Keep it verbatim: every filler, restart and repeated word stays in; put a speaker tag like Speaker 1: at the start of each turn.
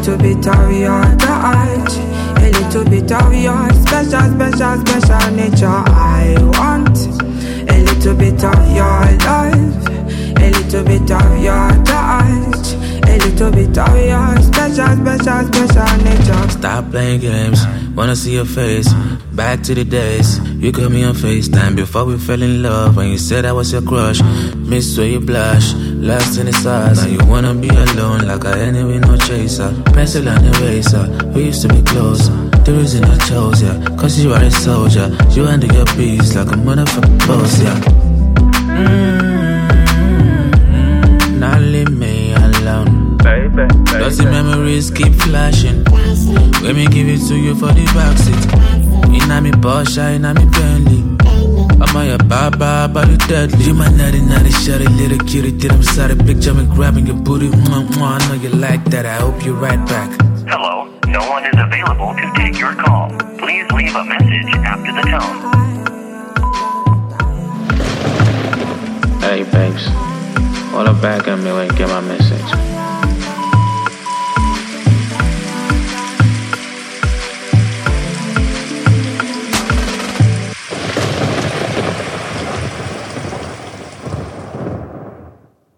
Speaker 1: little bit of your touch, a little bit of your special, special, special nature. I want a little bit of your love, a little bit of your touch, a little bit of your special, special, special nature.
Speaker 2: Stop playing games, wanna see your face. Back to the days, you called me on FaceTime before we fell in love. When you said I was your crush, miss where you blush, lost in the stars. Now you wanna be alone like I ain't with no chaser. Pencil and eraser, we used to be close. The reason I chose ya, cause you are a soldier. You handle your beats like a motherfucking boss, yeah. Mm-hmm. Now leave me alone, baby, baby. Dirty memories keep flashing. Let me give it to you for the backseat. Inna me Porsche, inna me Bentley. I'm on your baba, but you deadly. You my naughty, naughty, shawty, little cutie. Did I'm sorry, picture me grabbing your booty. Mwah, mwah, I know you like that, I hope you're right back.
Speaker 3: Hello, no one is available to take your call. Please leave a message after the tone.
Speaker 2: Hey babes, what up back at me when you get my message?